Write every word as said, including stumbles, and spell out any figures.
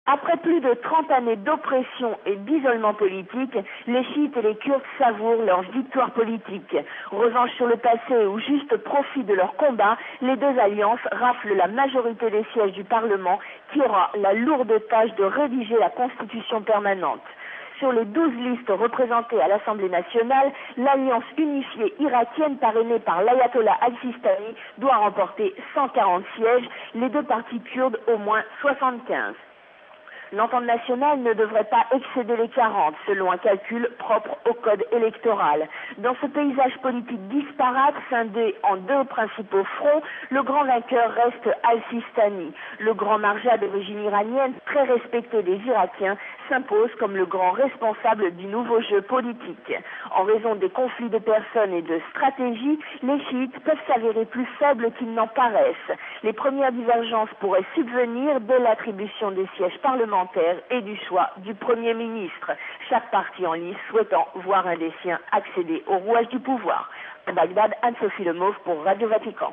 Après plus de trente années d'oppression et d'isolement politique, les chiites et les kurdes savourent leur victoire politique. Revanche sur le passé ou juste profit de leur combat, les deux alliances raflent la majorité des sièges du Parlement qui aura la lourde tâche de rédiger la constitution permanente. Sur les douze listes représentées à l'Assemblée nationale, l'alliance unifiée irakienne parrainée par l'ayatollah al-Sistani doit remporter cent quarante sièges, les deux partis kurdes au moins soixante-quinze. L'entente nationale ne devrait pas excéder les quarante, selon un calcul propre au code électoral. Dans ce paysage politique disparate, scindé en deux principaux fronts, le grand vainqueur reste Al-Sistani. Le grand marja d'origine iranienne, très respecté des Irakiens, s'impose comme le grand responsable du nouveau jeu politique. En raison des conflits de personnes et de stratégies, les chiites peuvent s'avérer plus faibles qu'ils n'en paraissent. Les premières divergences pourraient subvenir dès l'attribution des sièges parlementaires et du choix du Premier ministre, chaque parti en lice souhaitant voir un des siens accéder au rouage du pouvoir. À Bagdad, Anne-Sophie Lemauve pour Radio Vatican.